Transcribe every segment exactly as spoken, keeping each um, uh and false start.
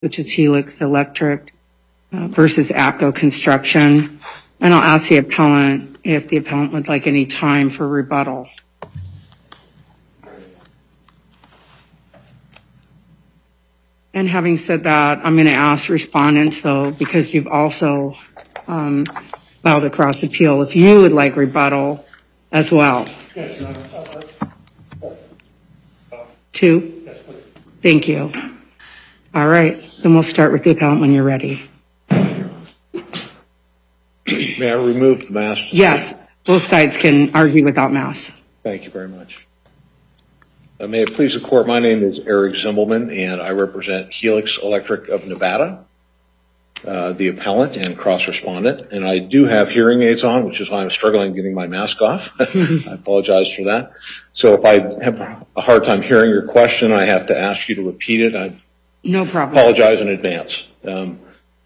which is Helix Electric uh, versus APCO Construction. And I'll ask the appellant if the appellant would like any time for rebuttal. And having said that, I'm going to ask respondents, though, because you've also um, filed a cross appeal, if you would like rebuttal as well. Yes, Your Honor. Two? Yes, please. Thank you. All right, then we'll start with the appellant when you're ready. May I remove the mask? Yes, both sides can argue without masks. Thank you very much. Uh, may it please the court, my name is Eric Zimbelman, and I represent Helix Electric of Nevada, uh, the appellant and cross-respondent. And I do have hearing aids on, which is why I'm struggling getting my mask off. I apologize for that. So if I have a hard time hearing your question, I have to ask you to repeat it. I No problem. apologize in advance. Um,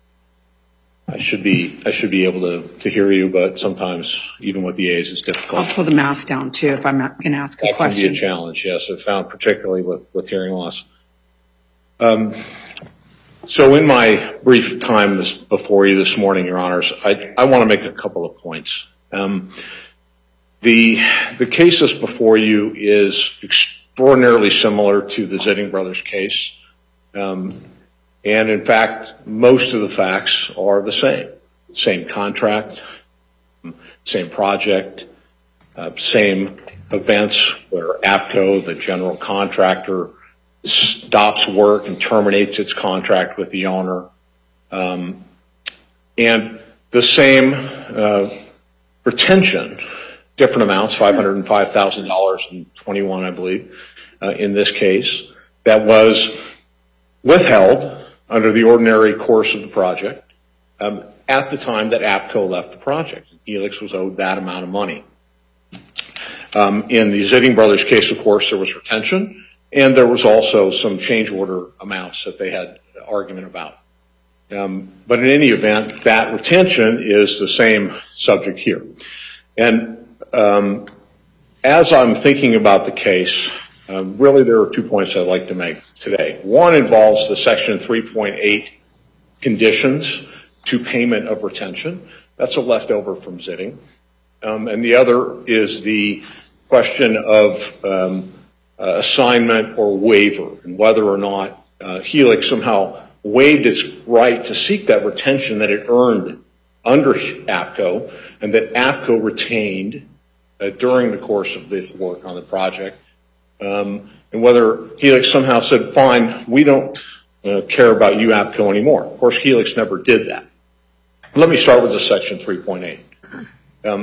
I should be I should be able to, to hear you, but sometimes even with the aids, it's difficult. I'll pull the mask down too if I'm going to ask a that question. That can be a challenge, yes. I've found particularly with, with hearing loss. Um, so in my brief time this, before you this morning, Your Honors, I, I want to make a couple of points. Um, the the case that's before you is extraordinarily similar to the Zitting Brothers case. Um, And in fact, most of the facts are the same. Same contract, same project, uh, same events where APCO, the general contractor, stops work and terminates its contract with the owner. Um, and the same uh, retention, different amounts, five hundred five thousand dollars and twenty-one, I believe, uh, in this case, that was withheld under the ordinary course of the project um, at the time that APCO left the project. Helix was owed that amount of money. Um, in the Zitting Brothers case, of course, there was retention, and there was also some change order amounts that they had argument about. Um, but in any event, that retention is the same subject here. And um, as I'm thinking about the case, Um, really, there are two points I'd like to make today. One involves the Section three point eight conditions to payment of retention. That's a leftover from Zitting. Um, and the other is the question of um, uh, assignment or waiver, and whether or not uh, Helix somehow waived its right to seek that retention that it earned under APCO, and that APCO retained uh, during the course of this work on the project. Um, and whether Helix somehow said, fine, we don't uh, care about you, APCO, anymore. Of course, Helix never did that. Let me start with the Section three point eight. Um,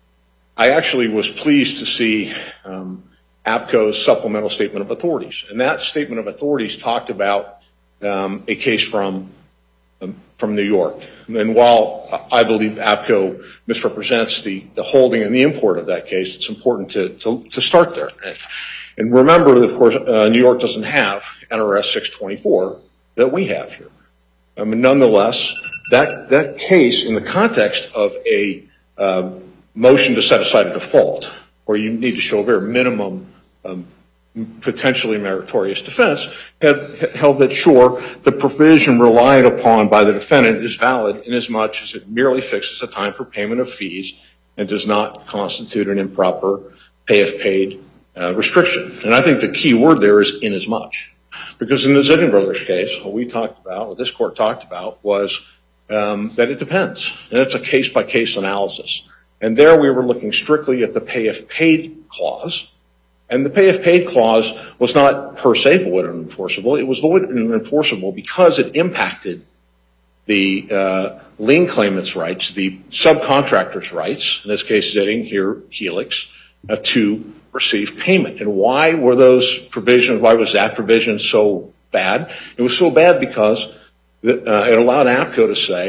I actually was pleased to see um, APCO's supplemental statement of authorities. And that statement of authorities talked about um, a case from, um, from New York. And while I believe APCO misrepresents the, the holding and the import of that case, it's important to, to, to start there. And remember, of course, uh, New York doesn't have N R S six twenty-four that we have here. I mean, nonetheless, that, that case in the context of a uh, motion to set aside a default, where you need to show a very minimum um, potentially meritorious defense, had held that, sure, the provision relied upon by the defendant is valid inasmuch as it merely fixes a time for payment of fees and does not constitute an improper pay if paid Uh, restriction. And I think the key word there is inasmuch. Because in the Zitting Brothers case, what we talked about, what this court talked about, was um, that it depends. And it's a case-by-case analysis. And there we were looking strictly at the pay if paid clause. And the pay if paid clause was not per se void and enforceable. It was void and enforceable because it impacted the uh, lien claimant's rights, the subcontractor's rights, in this case Zitting, here Helix, uh, to receive payment. And why were those provisions, why was that provision so bad? It was so bad because the, uh, it allowed APCO to say,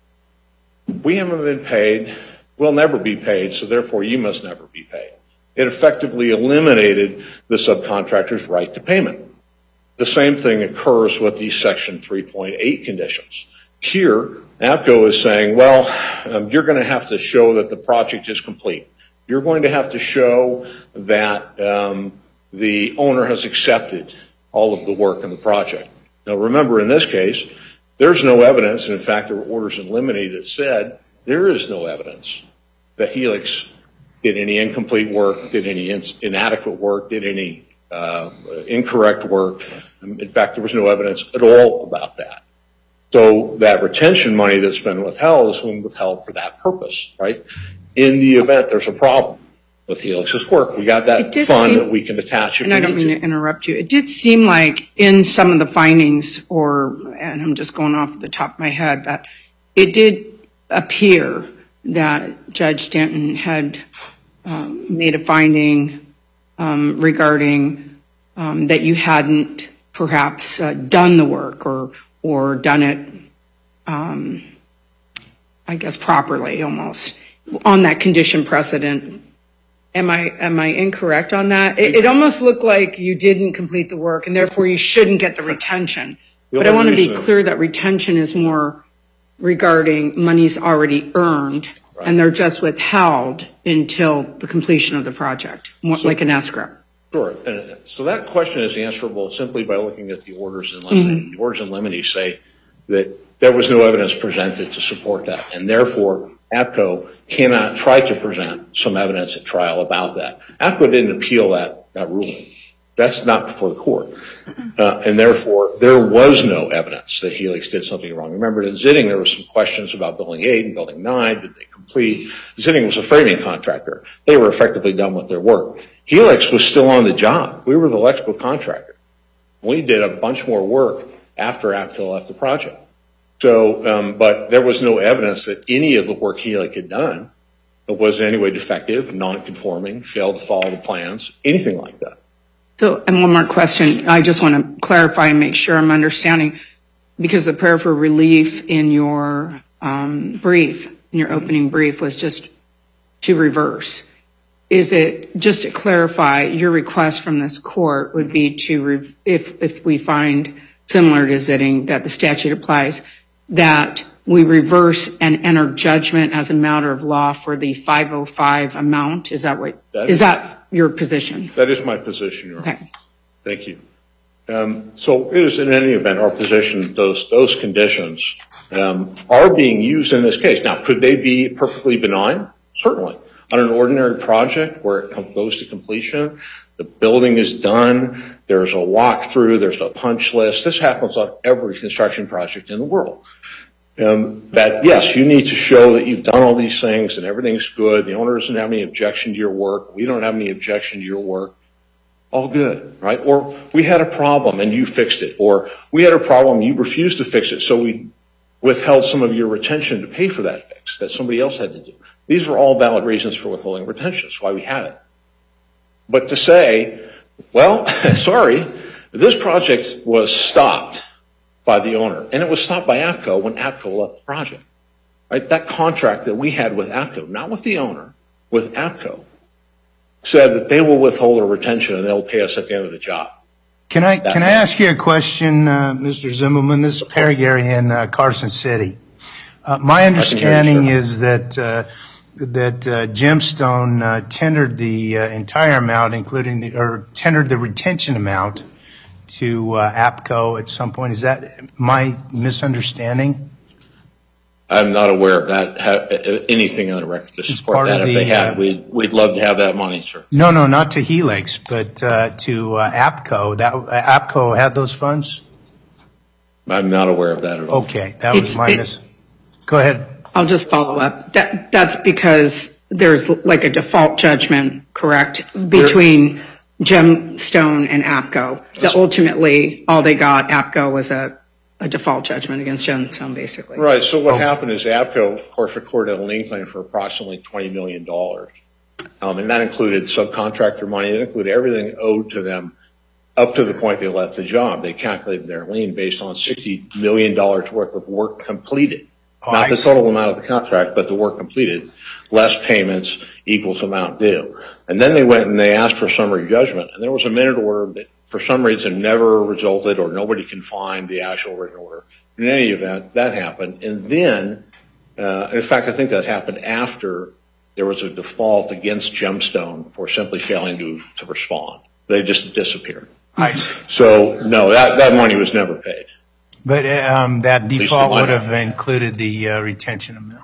we haven't been paid, we'll never be paid, so therefore you must never be paid. It effectively eliminated the subcontractor's right to payment. The same thing occurs with these Section three point eight conditions. Here, APCO is saying, well, um, you're going to have to show that the project is complete. You're going to have to show that um, the owner has accepted all of the work in the project. Now, remember, in this case, there's no evidence, and in fact, there were orders in limine that said there is no evidence that Helix did any incomplete work, did any in inadequate work, did any uh, incorrect work. In fact, there was no evidence at all about that. So that retention money that's been withheld is been withheld for that purpose, right? In the event there's a problem with Helix's work, we got that fund seem, that we can attach if and I don't mean to. to interrupt you. It did seem like in some of the findings, or, and I'm just going off the top of my head, that it did appear that Judge Stanton had um, made a finding um, regarding um, that you hadn't perhaps uh, done the work or or done it, um, I guess, properly almost on that condition precedent. Am I am I incorrect on that? It, it almost looked like you didn't complete the work and therefore you shouldn't get the retention. But I want to be clear that retention is more regarding monies already earned, right, and they're just withheld until the completion of the project, more so, like an escrow. Sure. And so that question is answerable simply by looking at the orders in limine. Mm-hmm. The orders in limine say that there was no evidence presented to support that, and therefore APCO cannot try to present some evidence at trial about that. APCO didn't appeal that, that ruling. That's not before the court. Uh, and therefore, there was no evidence that Helix did something wrong. Remember, in Zitting, there were some questions about Building eight and Building nine. Did they complete? Zitting was a framing contractor. They were effectively done with their work. Helix was still on the job. We were the electrical contractor. We did a bunch more work after APCO left the project. So, um, but there was no evidence that any of the work Helix had done was in any way defective, non-conforming, failed to follow the plans, anything like that. So, and one more question. I just want to clarify and make sure I'm understanding, because the prayer for relief in your um, brief, in your opening brief, was just to reverse. Is it, just to clarify, your request from this court would be to, rev if, if we find similar to Zitting that the statute applies, that we reverse and enter judgment as a matter of law for the five oh five amount? Is that what, that is, is that your position? That is my position, Your Honor. Okay. Thank you. Um, so it is, in any event, our position, those, those conditions um, are being used in this case. Now, could they be perfectly benign? Certainly. On an ordinary project where it goes to completion, the building is done, there's a walkthrough, there's a punch list. This happens on every construction project in the world. Um, that, yes, you need to show that you've done all these things and everything's good. The owner doesn't have any objection to your work. We don't have any objection to your work. All good, right? Or we had a problem and you fixed it. Or we had a problem, you refused to fix it, so we withheld some of your retention to pay for that fix that somebody else had to do. These are all valid reasons for withholding retention. That's why we have it. But to say, well, sorry, this project was stopped by the owner, and it was stopped by APCO when APCO left the project. Right? That contract that we had with APCO, not with the owner, with APCO, said that they will withhold our retention and they'll pay us at the end of the job. Can I that can I ask you a question, uh, Mister Zimmerman? This is Perry Gary in uh, Carson City. Uh, my understanding you, is that uh, that uh, Gemstone uh, tendered the uh, entire amount, including the or tendered the retention amount to uh, APCO at some point. Is that my misunderstanding? I'm not aware of that, have, anything on the record to support that. If the, they had, uh, we'd, we'd love to have that money, sir. No, no, not to Helix, but uh, to uh, APCO. That uh, APCO had those funds? I'm not aware of that at all. Okay, that was my miss. Go ahead. I'll just follow up. That, that's because there's like a default judgment, correct, between Gemstone and APCO. That ultimately, all they got, APCO, was a a default judgment against Gemstone, basically. Right. So what oh. happened is APCO, of course, recorded a lien claim for approximately twenty million dollars. Um, and that included subcontractor money. It included everything owed to them up to the point they left the job. They calculated their lien based on sixty million dollars worth of work completed. Oh, Not I the see. total amount of the contract, but the work completed, less payments equals amount due. And then they went and they asked for summary judgment. And there was a minute order that for some reason never resulted, or nobody can find the actual written order. In any event, that happened. And then, uh, in fact, I think that happened after there was a default against Gemstone for simply failing to, to respond. They just disappeared. I see. So, no, that, that money was never paid. But um, that least default in my would have knowledge. included the uh, retention amount.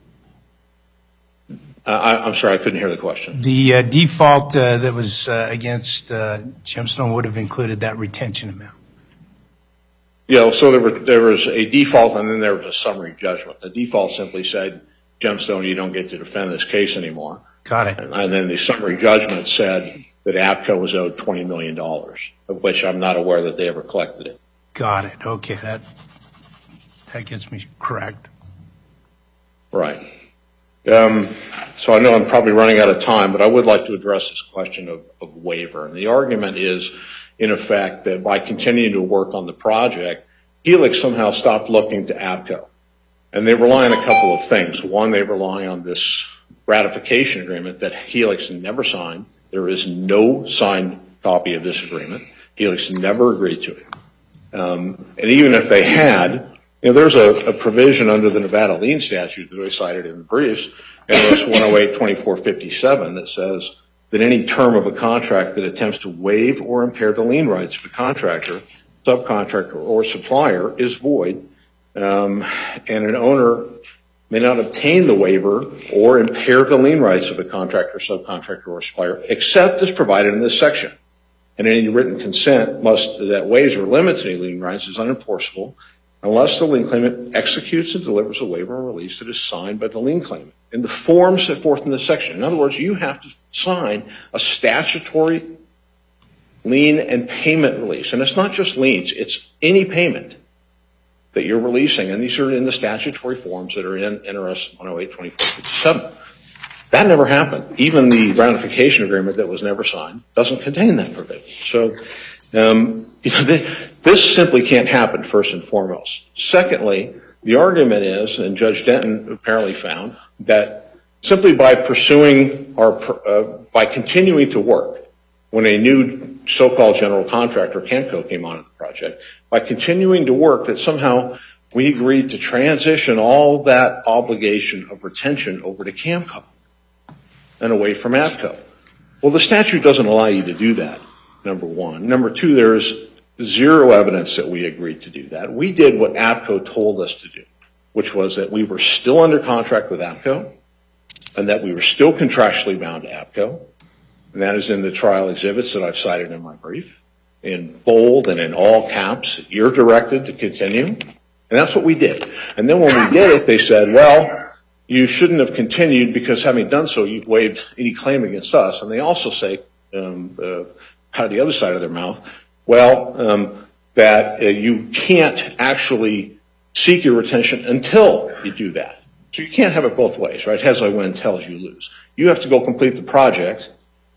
Uh, I, I'm sorry, I couldn't hear the question. The uh, default uh, that was uh, against uh, Gemstone would have included that retention amount. Yeah, so there, were, there was a default and then there was a summary judgment. The default simply said, Gemstone, you don't get to defend this case anymore. Got it. And, and then the summary judgment said that APCO was owed twenty million dollars, of which I'm not aware that they ever collected it. Got it. Okay, that that gets me correct. Right. Um, so I know I'm probably running out of time, but I would like to address this question of, of waiver. And the argument is, in effect, that by continuing to work on the project, Helix somehow stopped looking to APCO. And they rely on a couple of things. One, they rely on this ratification agreement that Helix never signed. There is no signed copy of this agreement. Helix never agreed to it. Um, and even if they had, you know, there's a, a provision under the Nevada lien statute that I cited in the briefs, N R S one oh eight twenty-four fifty-seven, that says that any term of a contract that attempts to waive or impair the lien rights of a contractor, subcontractor, or supplier is void, um, and an owner may not obtain the waiver or impair the lien rights of a contractor, subcontractor, or supplier, except as provided in this section. And any written consent must that waives or limits any lien rights is unenforceable unless the lien claimant executes and delivers a waiver or release that is signed by the lien claimant in the form set forth in this section. In other words, you have to sign a statutory lien and payment release. And it's not just liens, it's any payment that you're releasing. And these are in the statutory forms that are in N R S one oh eight twenty-four fifty-seven. That never happened. Even the ratification agreement that was never signed doesn't contain that provision. So, um, you know, this simply can't happen, first and foremost. Secondly, the argument is, and Judge Denton apparently found, that simply by pursuing our, uh, by continuing to work when a new so-called general contractor, Camco, came onto the project, by continuing to work, that somehow we agreed to transition all that obligation of retention over to Camco and away from APCO. Well, the statute doesn't allow you to do that, number one. Number two, there's zero evidence that we agreed to do that. We did what APCO told us to do, which was that we were still under contract with APCO and that we were still contractually bound to APCO. And that is in the trial exhibits that I've cited in my brief, in bold and in all caps. You're directed to continue. And that's what we did. And then when we did it, they said, well, you shouldn't have continued because having done so, you've waived any claim against us. And they also say, um, uh, out of the other side of their mouth, well, um, that uh, you can't actually seek your retention until you do that. So you can't have it both ways, right? As I win, tells you lose. You have to go complete the project.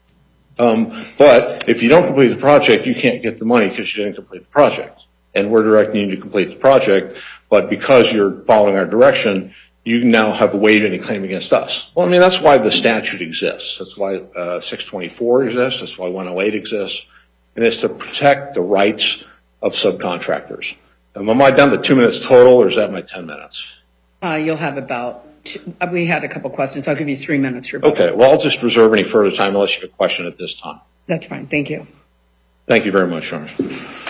Um, but if you don't complete the project, you can't get the money because you didn't complete the project. And we're directing you to complete the project, but because you're following our direction, you now have waived any claim against us. Well, I mean, that's why the statute exists. That's why uh, six twenty-four exists. That's why one oh eight exists. And it's to protect the rights of subcontractors. Um, am I down to two minutes total, or is that my ten minutes? Uh, you'll have about, two, we had a couple questions. I'll give you three minutes. For okay, well, I'll just reserve any further time unless you have a question at this time. That's fine. Thank you. Thank you very much, Your Honor.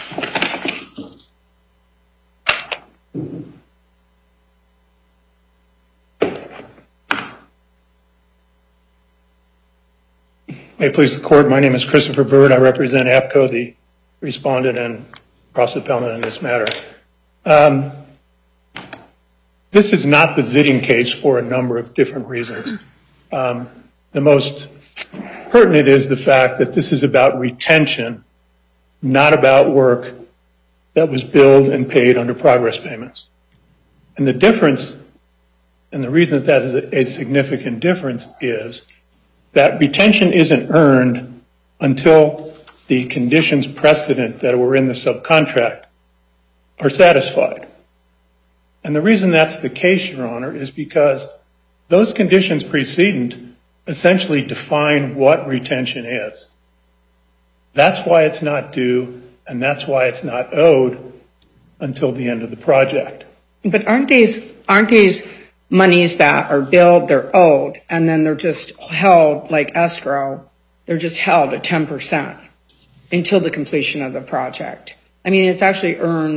May it please the court, my name is Christopher Bird. I represent APCO, the respondent and cross-appellant in this matter. Um, this is not the Zitting case for a number of different reasons. Um, the most pertinent is the fact that this is about retention, not about work that was billed and paid under progress payments. And the difference, and the reason that that is a, a significant difference is that retention isn't earned until the conditions precedent that were in the subcontract are satisfied. And the reason that's the case, Your Honor, is because those conditions precedent essentially define what retention is. That's why it's not due, and that's why it's not owed until the end of the project. But aren't these, aren't these monies that are billed, they're owed, and then they're just held like escrow, they're just held at ten percent until the completion of the project? I mean, it's actually earned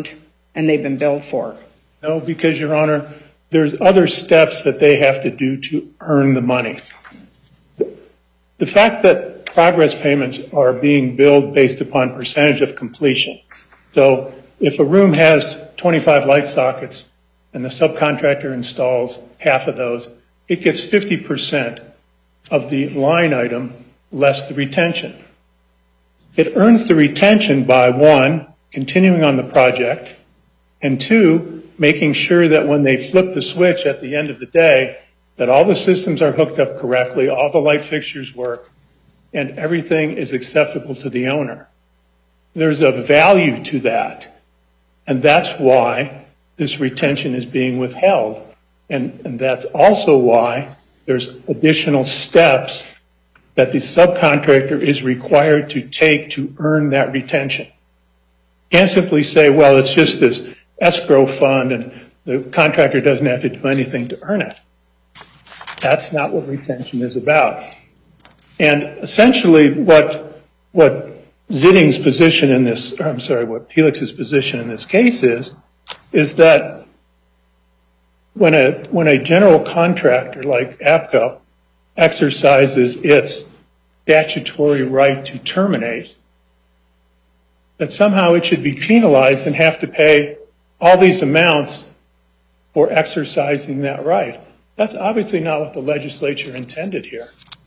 and they've been billed for? No, because, Your Honor, there's other steps that they have to do to earn the money. The fact that progress payments are being billed based upon percentage of completion. So if a room has twenty-five light sockets and the subcontractor installs half of those, it gets fifty percent of the line item less the retention. It earns the retention by, one, continuing on the project, and two, making sure that when they flip the switch at the end of the day, that all the systems are hooked up correctly, all the light fixtures work, and everything is acceptable to the owner. There's a value to that, and that's why this retention is being withheld. And, and that's also why there's additional steps that the subcontractor is required to take to earn that retention. Can't simply say, well, it's just this escrow fund and the contractor doesn't have to do anything to earn it. That's not what retention is about. And essentially what, what Zitting's position in this, or I'm sorry, what Helix's position in this case is, is that when a, when a general contractor like APCO exercises its statutory right to terminate, that somehow it should be penalized and have to pay all these amounts for exercising that right. That's obviously not what the legislature intended here.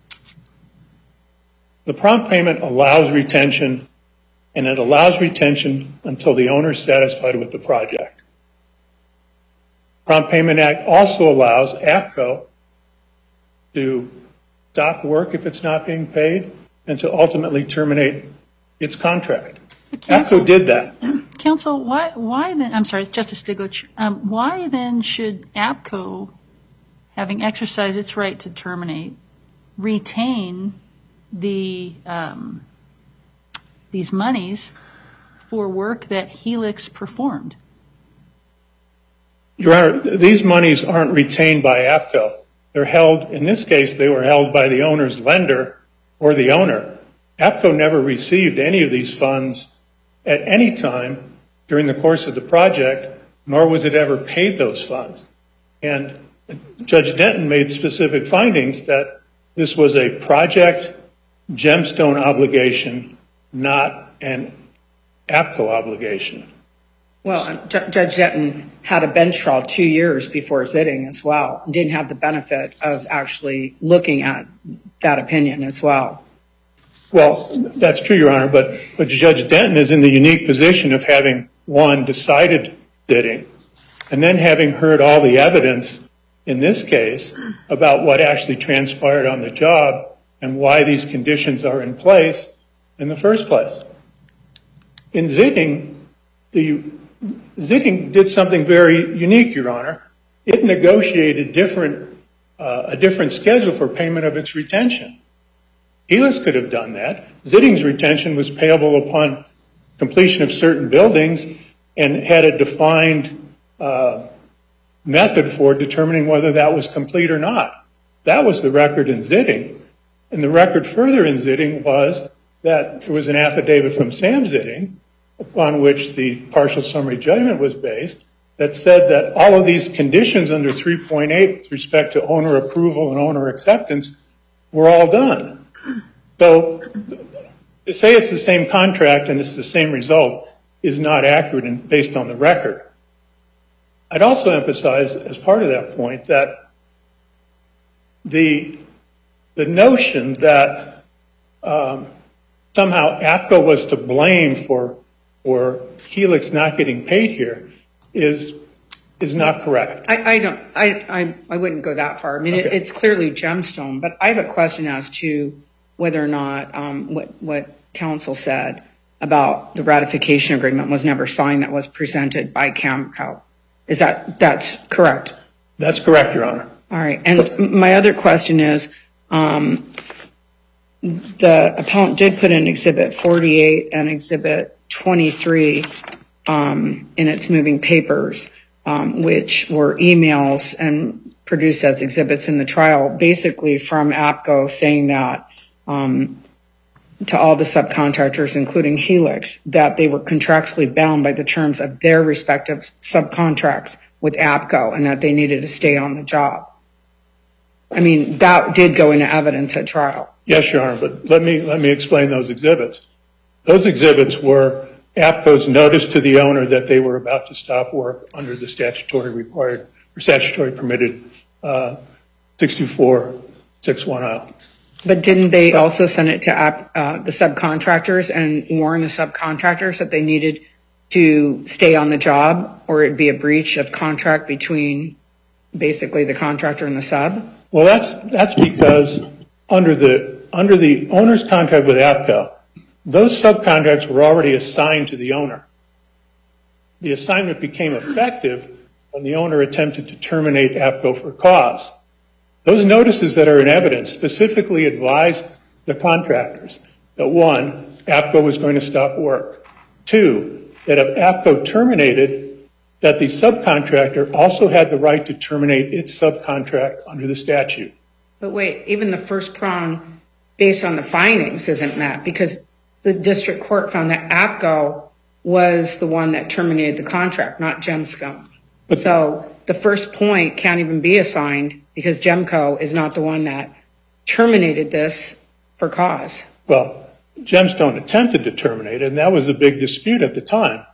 The prompt payment allows retention, and it allows retention until the owner is satisfied with the project. Prompt Payment Act also allows APCO to stop work if it's not being paid and to ultimately terminate its contract. Counsel, APCO did that. Counsel, why, why then, I'm sorry, Justice Stiglitz, um, why then should APCO, having exercised its right to terminate, retain the um, these monies for work that Helix performed? Your Honor, these monies aren't retained by APCO. They're held, in this case, they were held by the owner's lender or the owner. APCO never received any of these funds at any time during the course of the project, nor was it ever paid those funds. And Judge Denton made specific findings that this was a project gemstone obligation, not an APCO obligation. Well, J- Judge Denton had a bench trial two years before Zitting as well, and didn't have the benefit of actually looking at that opinion as well. Well, that's true, Your Honor, but, but Judge Denton is in the unique position of having, one, decided Zitting, and then having heard all the evidence in this case about what actually transpired on the job and why these conditions are in place in the first place. In Zitting, the Zitting did something very unique, Your Honor. It negotiated different, uh, a different schedule for payment of its retention. Helix could have done that. Zitting's retention was payable upon completion of certain buildings and had a defined uh, method for determining whether that was complete or not. That was the record in Zitting. And the record further in Zitting was that there was an affidavit from Sam Zitting, upon which the partial summary judgment was based, that said that all of these conditions under three point eight with respect to owner approval and owner acceptance were all done. So to say it's the same contract and it's the same result is not accurate and based on the record. I'd also emphasize as part of that point that the, the notion that um, somehow APCO was to blame for or Helix not getting paid here is is not correct. I, I don't. I, I I wouldn't go that far. I mean, okay. it, it's clearly gemstone, but I have a question as to whether or not um, what what counsel said about the ratification agreement was never signed. That was presented by Camco. Is that that's correct? That's correct, Your Honor. All right. And my other question is, um, the appellant did put in Exhibit forty-eight and Exhibit twenty-three um, in its moving papers, um, which were emails and produced as exhibits in the trial, basically from APCO saying that um, to all the subcontractors, including Helix, that they were contractually bound by the terms of their respective subcontracts with APCO and that they needed to stay on the job. I mean, that did go into evidence at trial. Yes, Your Honor, but let me, let me explain those exhibits. Those exhibits were APCO's notice to the owner that they were about to stop work under the statutory required, or statutory permitted uh, six two four six one zero. But didn't they also send it to uh, the subcontractors and warn the subcontractors that they needed to stay on the job, or it'd be a breach of contract between basically the contractor and the sub? Well, that's that's because under the under the owner's contract with APCO, those subcontracts were already assigned to the owner. The assignment became effective when the owner attempted to terminate APCO for cause. Those notices that are in evidence specifically advised the contractors that, one, APCO was going to stop work. Two, that if APCO terminated, that the subcontractor also had the right to terminate its subcontract under the statute. But wait, even the first prong based on the findings isn't met, because the district court found that APCO was the one that terminated the contract, not Gemscom. So the first point can't even be assigned because Gemco is not the one that terminated this for cause. Well, Gemstone attempted to terminate it, and that was the big dispute at the time.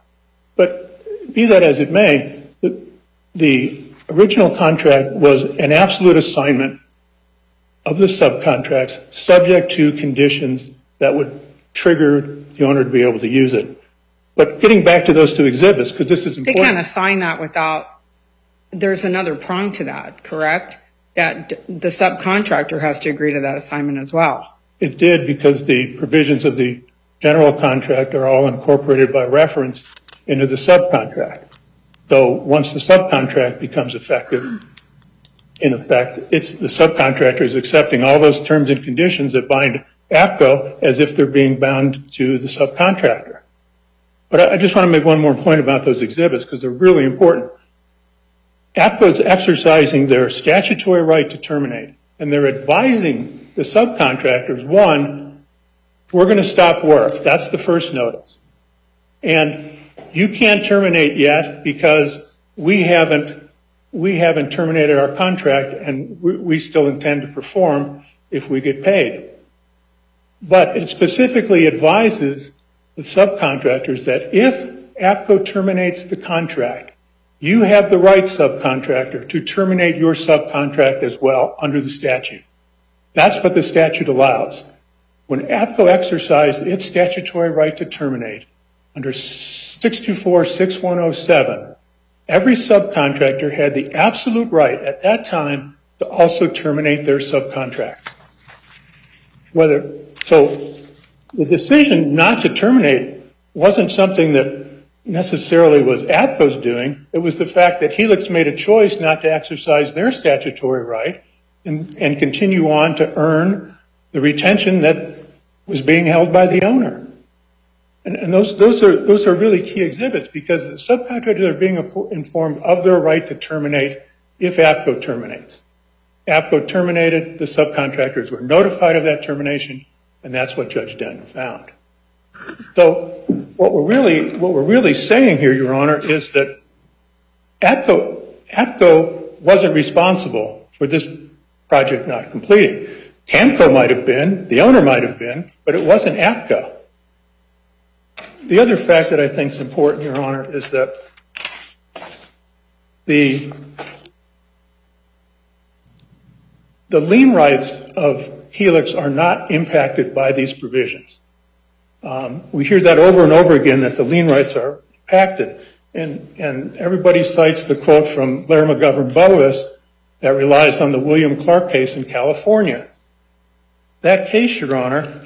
But be that as it may, the, the original contract was an absolute assignment of the subcontracts subject to conditions that would trigger the owner to be able to use it. But getting back to those two exhibits, because this is important. They can't assign that without, there's another prong to that, correct? That the subcontractor has to agree to that assignment as well. It did, because the provisions of the general contract are all incorporated by reference into the subcontract. So once the subcontract becomes effective, in effect, it's the subcontractor is accepting all those terms and conditions that bind APCO as if they're being bound to the subcontractor. But I just want to make one more point about those exhibits because they're really important. APCO is exercising their statutory right to terminate, and they're advising the subcontractors, one, we're going to stop work. That's the first notice. And you can't terminate yet because we haven't, we haven't terminated our contract, and we, we still intend to perform if we get paid. But it specifically advises the subcontractors that if APCO terminates the contract, you have the right, subcontractor, to terminate your subcontract as well under the statute. That's what the statute allows. When APCO exercised its statutory right to terminate under six two four six one oh seven, every subcontractor had the absolute right at that time to also terminate their subcontracts. Whether, so the decision not to terminate wasn't something that necessarily was APCO's doing. It was the fact that Helix made a choice not to exercise their statutory right and, and continue on to earn the retention that was being held by the owner. And, and those, those are, those are really key exhibits because the subcontractors are being informed of their right to terminate if APCO terminates. APCO terminated, the subcontractors were notified of that termination, and that's what Judge Denton found. So what we're really, what we're really saying here, Your Honor, is that APCO, APCO wasn't responsible for this project not completing. CAMCO might have been, the owner might have been, but it wasn't APCO. The other fact that I think is important, Your Honor, is that the the lien rights of Helix are not impacted by these provisions. Um, we hear that over and over again that the lien rights are impacted, and, and everybody cites the quote from Larry McGovern-Boas that relies on the William Clark case in California. That case, Your Honor,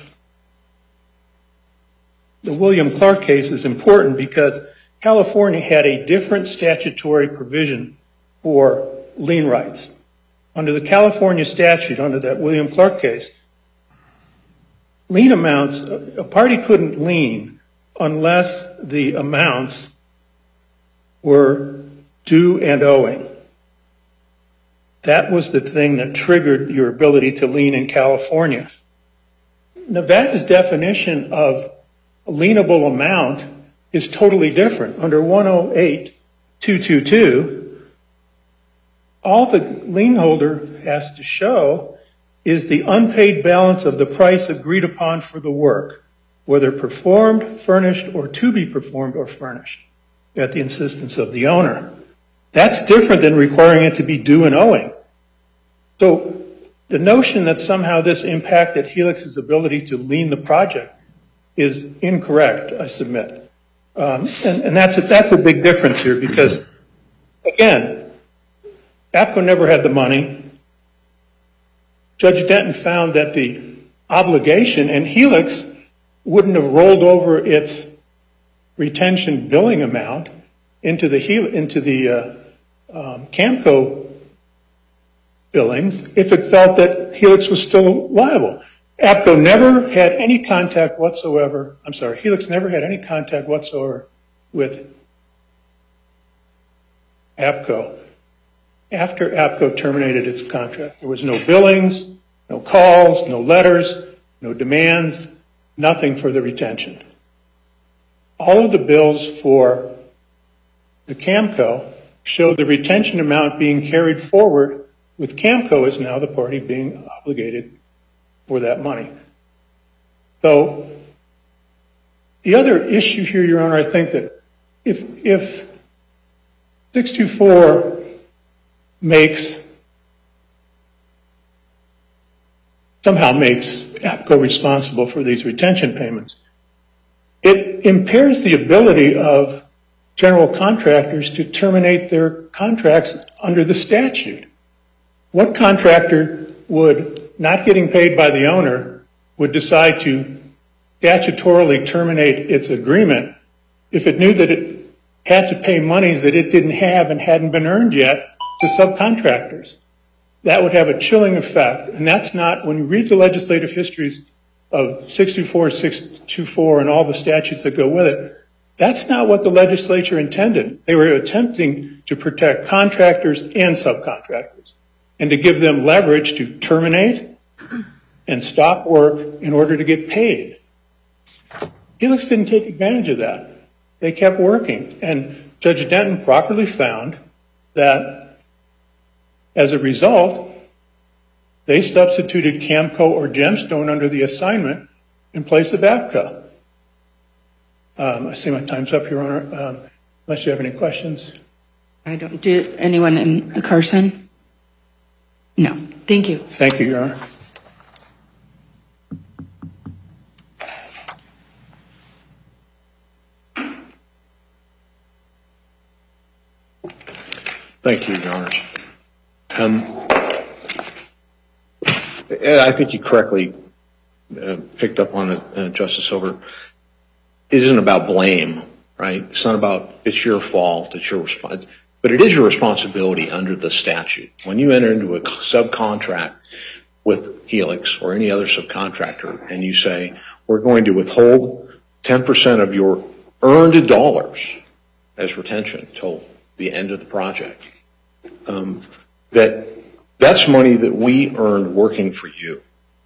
the William Clark case is important because California had a different statutory provision for lien rights. Under the California statute, under that William Clark case, lien amounts, a party couldn't lien unless the amounts were due and owing. That was the thing that triggered your ability to lien in California. Nevada's definition of a lienable amount is totally different. Under one oh eight two twenty-two, all the lien holder has to show is the unpaid balance of the price agreed upon for the work, whether performed, furnished, or to be performed or furnished at the insistence of the owner. That's different than requiring it to be due and owing. So the notion that somehow this impacted Helix's ability to lien the project is incorrect, I submit. Um, and, and that's a, that's a big difference here because, again, APCO never had the money. Judge Denton found that the obligation, and Helix wouldn't have rolled over its retention billing amount into the into the uh, um, Camco billings if it felt that Helix was still liable. APCO never had any contact whatsoever. I'm sorry, Helix never had any contact whatsoever with APCO after APCO terminated its contract. There was no billings, no calls, no letters, no demands, nothing for the retention. All of the bills for the Camco showed the retention amount being carried forward with Camco as now the party being obligated for that money. So the other issue here, Your Honor, I think that if, if six twenty-four makes, somehow makes APCO responsible for these retention payments, it impairs the ability of general contractors to terminate their contracts under the statute. What contractor would, not getting paid by the owner, would decide to statutorily terminate its agreement if it knew that it had to pay monies that it didn't have and hadn't been earned yet to subcontractors? That would have a chilling effect, and that's not, when you read the legislative histories of six twenty-four, six twenty-four, and all the statutes that go with it, that's not what the legislature intended. They were attempting to protect contractors and subcontractors and to give them leverage to terminate and stop work in order to get paid. Helix didn't take advantage of that. They kept working, and Judge Denton properly found that as a result, they substituted Camco or Gemstone under the assignment in place of APCO. Um, I see my time's up, Your Honor. Um, unless you have any questions. I don't. Do anyone in Carson? No. Thank you. Thank you, Your Honor. Thank you, Your Honors. Um, I think you correctly uh, picked up on it, uh, Justice Silver. It isn't about blame, right? It's not about it's your fault, it's your response, but it is your responsibility under the statute. When you enter into a subcontract with Helix or any other subcontractor and you say, we're going to withhold ten percent of your earned dollars as retention till the end of the project, um, that that's money that we earned working for you.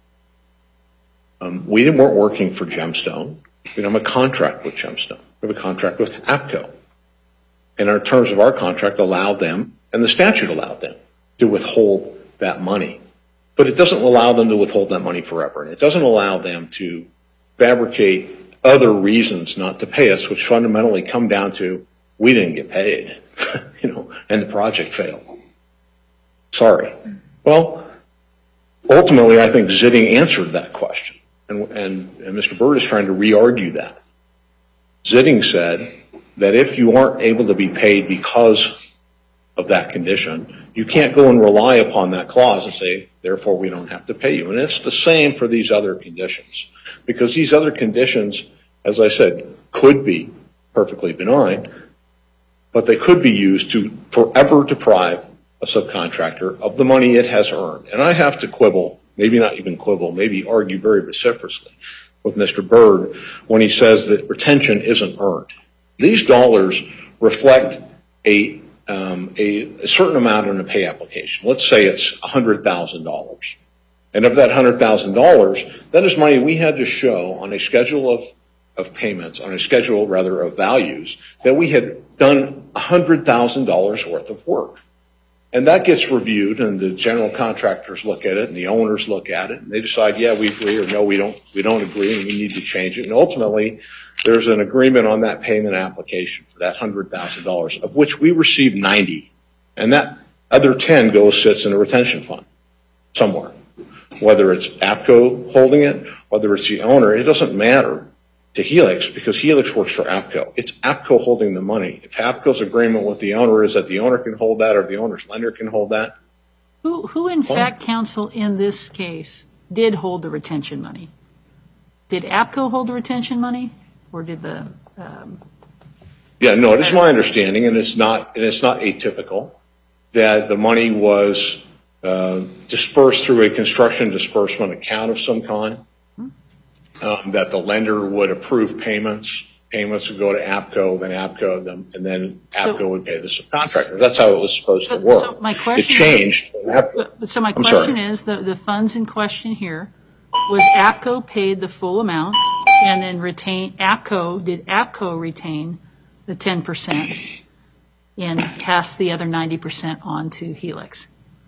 Um, we weren't working for Gemstone. We don't have a contract with Gemstone. We have a contract with APCO. And our terms of our contract allowed them, and the statute allowed them, to withhold that money. But it doesn't allow them to withhold that money forever. And it doesn't allow them to fabricate other reasons not to pay us, which fundamentally come down to, we didn't get paid, you know, and the project failed. Sorry. Well, ultimately, I think Zitting answered that question. And, and, and Mister Byrd is trying to re-argue that. Zitting said that if you aren't able to be paid because of that condition, you can't go and rely upon that clause and say, therefore, we don't have to pay you. And it's the same for these other conditions. Because these other conditions, as I said, could be perfectly benign, but they could be used to forever deprive a subcontractor of the money it has earned. And I have to quibble, maybe not even quibble, maybe argue very vociferously with Mister Byrd when he says that retention isn't earned. These dollars reflect a, um, a, a certain amount in a pay application. Let's say it's one hundred thousand dollars. And of that one hundred thousand dollars, that is money we had to show on a schedule of, of payments, on a schedule, rather, of values, that we had done one hundred thousand dollars worth of work. And that gets reviewed, and the general contractors look at it, and the owners look at it, and they decide, yeah, we agree, or no, we don't, we don't agree, and we need to change it. And ultimately, there's an agreement on that payment application for that one hundred thousand dollars, of which we received ninety. And that other ten goes, sits in a retention fund somewhere. Whether it's APCO holding it, whether it's the owner, it doesn't matter to Helix, because Helix works for APCO. It's APCO holding the money. If APCO's agreement with the owner is that the owner can hold that, or the owner's lender can hold that. Who, who in fact, counsel, in this case, did hold the retention money? Did APCO hold the retention money, or did the? Um, yeah, no, it is my understanding, and it's not, and it's not atypical, that the money was uh, dispersed through a construction disbursement account of some kind. Um, that the lender would approve payments, payments would go to APCO, then APCO, them, and then APCO so, would pay the subcontractor. That's how it was supposed so, to work. So my question it changed. Is, so my I'm question sorry. is, the, the funds in question here, was APCO paid the full amount, and then retain APCO, did APCO retain the ten percent and pass the other ninety percent on to Helix?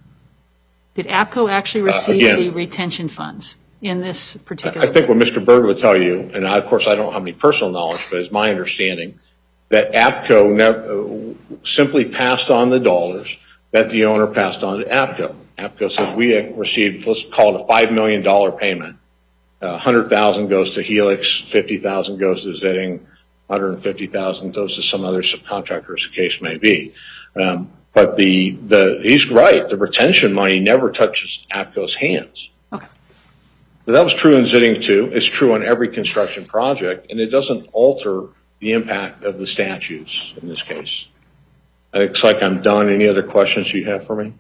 Did APCO actually receive uh, again, the retention funds in this particular? I think what Mister Bird would tell you, and I, of course I don't have any personal knowledge, but it's my understanding that APCO never, uh, simply passed on the dollars that the owner passed on to APCO. APCO says we received, let's call it a five million dollars payment. Uh, one hundred thousand dollars goes to Helix, fifty thousand dollars goes to Zitting, one hundred fifty thousand dollars goes to some other subcontractor, as the case may be. Um, but the, the, he's right, the retention money never touches APCO's hands. Okay. So that was true in Zitting too. It's true on every construction project, and it doesn't alter the impact of the statutes in this case. It looks like I'm done. Any other questions you have for me?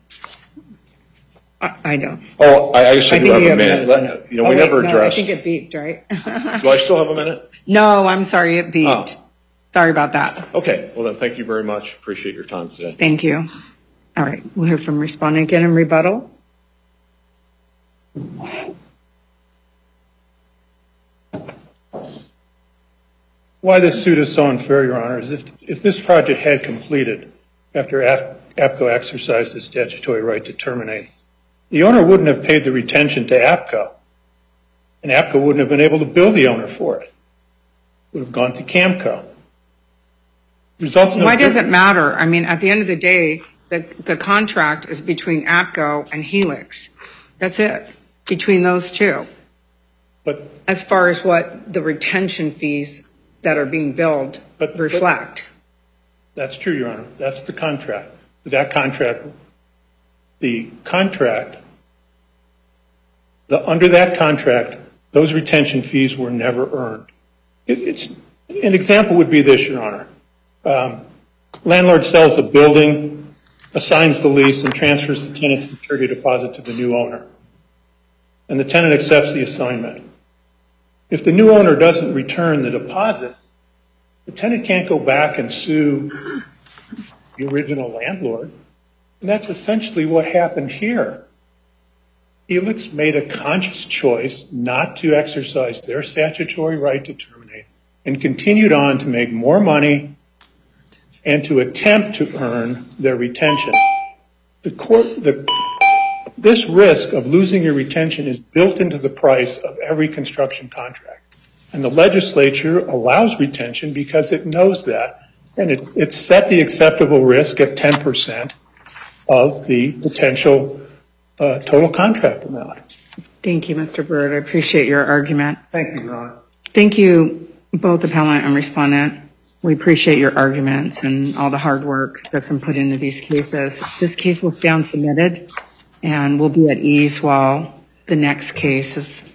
I, I don't. Oh, I, I guess I, I do have a minute. minute. You know, oh, we wait, never no, addressed. I think it beeped, right? Do I still have a minute? No, I'm sorry, it beeped. Oh. Sorry about that. Okay, well then thank you very much. Appreciate your time today. Thank you. All right, we'll hear from respondent again in rebuttal. Why this suit is so unfair, Your Honor, is if, if this project had completed after APCO exercised its statutory right to terminate, the owner wouldn't have paid the retention to APCO, and APCO wouldn't have been able to bill the owner for it. It would have gone to CAMCO. Results in Why does it matter? I mean, at the end of the day, the, the contract is between APCO and Helix. That's it, between those two. But as far as what the retention fees that are being billed but, reflect. But that's true, Your Honor. That's the contract. But that contract, the contract, the, under that contract, those retention fees were never earned. It, it's, an example would be this, Your Honor. Um, landlord sells a building, assigns the lease, and transfers the tenant's security deposit to the new owner. And the tenant accepts the assignment. If the new owner doesn't return the deposit, the tenant can't go back and sue the original landlord. And that's essentially what happened here. Helix made a conscious choice not to exercise their statutory right to terminate and continued on to make more money and to attempt to earn their retention. The court, the, this risk of losing your retention is built into the price of every construction contract. And the legislature allows retention because it knows that. And it, it set the acceptable risk at ten percent of the potential uh, total contract amount. Thank you, Mister Bird. I appreciate your argument. Thank you, Your Honor. Thank you, both appellant and respondent. We appreciate your arguments and all the hard work that's been put into these cases. This case will stand submitted and we'll be at ease while the next case is